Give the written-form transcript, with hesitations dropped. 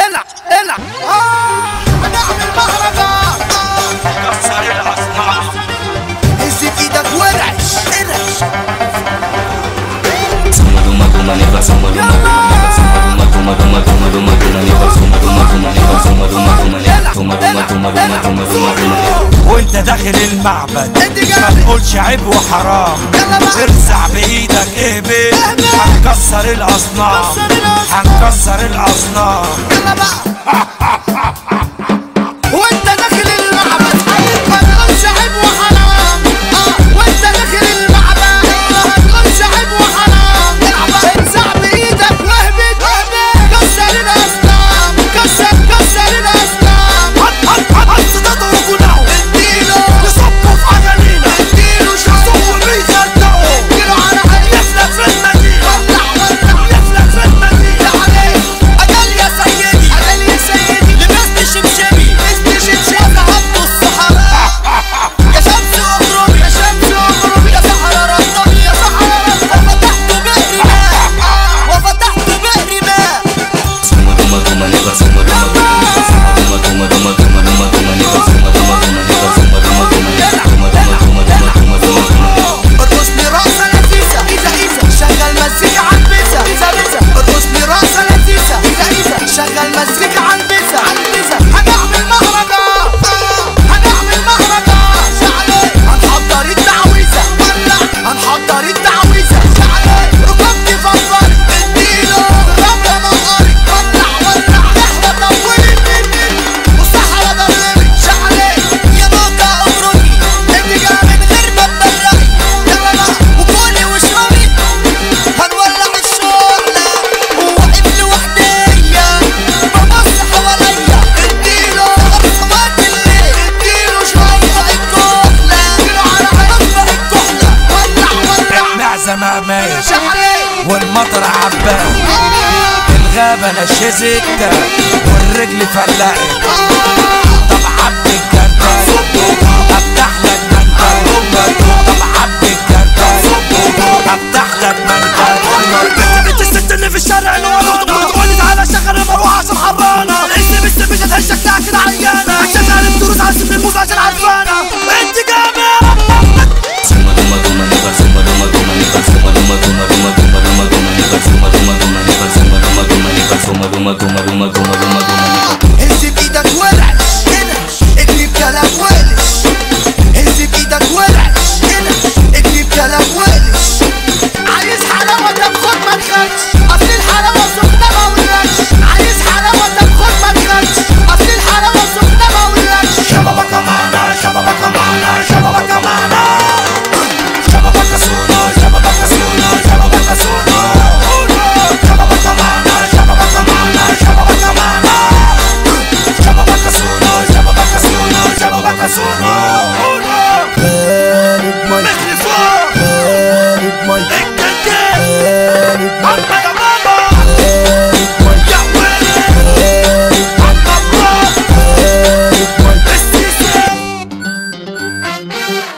العب العب هنعمل مهرجان كسر الأصنام هز في ايدك ورعش ارعش وانت داخل المعبد ما تقولش عيب وحرام، ارزع بايدك اهبط هنكسر الاصنام هنكسر الاصنام. يلا بقى وانت داخل المعبد ما تقولش عيب وحرام، وانت داخل المعبد ما تقولش عيب وحرام. ارزع بايدك واهبط كسر الاصنام كسر الاصنام. هات تضربوا له اديله يصبوا في عجلينا اديله يصبوا بيصدقوا اديله على عيني يفلت في المدينة ولع يفلت في المدينة عليك أجل يا سيدي أجل يا سيدي لبست شمشمي لبست شمشمي وذهبت الصحراء يا شمس اغربي يا شمس اغربي يا صحراء رطبي يا صحراء رطبي وفتحت بئر ماء ارقص لي رقصة لذيذة إذا إذا شغل مزيكا عالبيزة إذا إذا ارقص لي رقصة لذيذة إذا إذا شغل مزيكا عالبيزة هنعمل مهرجان هنعمل مهرجان شعلي هنحضر التعويذة ولع هنحضر التعويذة شعلي ركبتي فضل اديله ربنا نهاري ولع احنا طولت والصحراء ضربت شعلي يا نقطة اخرجي انت جاي من غير ما تبرقي يلا بقى وكلي واشربي هنولع الشغلة وواقف لوحديا ببص حواليا اديله صوت الليل اديله شوية الكحلة اديله على ربع الكحلة ولع المعزة مقماش شعلي والمطر عباس الغابة نشزت والرجل فلقت. طب عبد الجردل افتح لك منجل طب عبد الجردل افتح لك منجل. بنت الست اللي في الشارع قولت على شغل المروحة عشان حرانة الاسم مش هتهشك كده عيانة شغال الدروس على سن الموز عشان عرفانة.